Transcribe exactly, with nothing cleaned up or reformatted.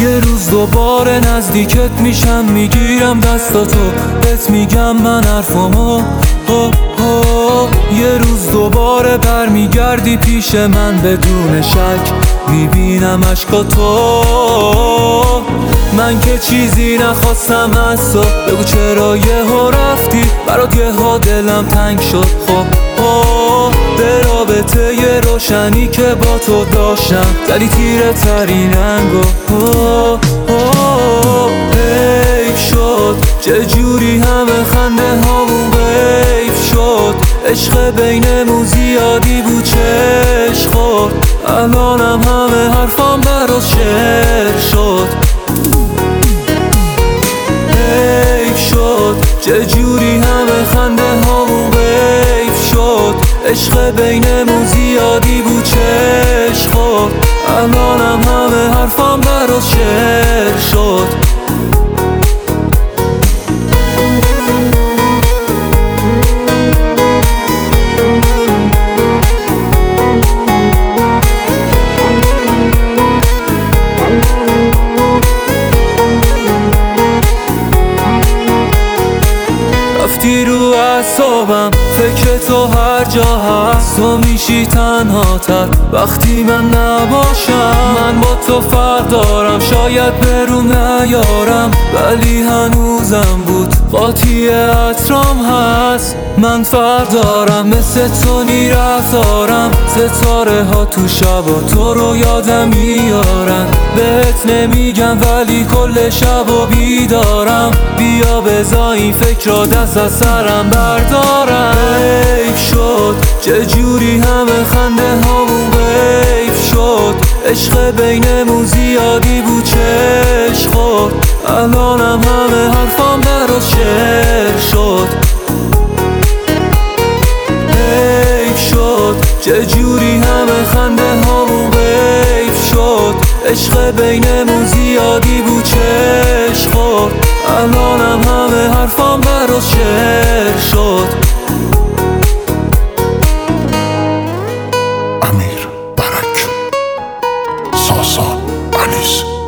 یه روز دوباره نزدیکت میشم، میگیرم دستاتو، بهت میگم من حرفامو. هو هو یه روز دوباره برمیگردی پیش من، بدون شک میبینم عشقاتو. من که چیزی نخواستم از تو، بگو چرا یهو رفتی، برات یهو دلم تنگ شد. خب به رابطه یه روشنی که با تو داشتم زدی تیره ترین رنگو. حیف شد چه جوری همه خنده هامون غیب شد، عشق بینمون زیادی بود چشم خورد، الانم همه حرفام براش شعر شد. حیف شد چه جوری همه خنده هامون غیب شد، عشق بینمون زیادی بود چشم خورد، الانم همه حرفام براش شعر شد. رفتی رو اعصابم، فکر تو هر جا هست، تو میشی تنها تر وقتی من نباشم. من با تو فرق دارم، شاید بروم نیارم، ولی هنوزم بود قاطی عطرام هست. من فرق دارم، مثل تو نی رفتارم، ستاره ها تو شبا تو رو یادم میارن. بهت نمیگم ولی کل شب و بیدارم، بیا بذار این فکر را دست از سرم بردارم. حیف شد چه جوری همه خنده هامون غیب شد، عشق بینمون زیادی بود چشم خورد، الانم همه حرفام براش شعر شد. حیف شد چه جوری همه خنده هامون غیب شد، عشق بینمون زیادی بود چشم خورد، الانم همه حرفام براش شعر شد. امیر برک، ساسا انیس.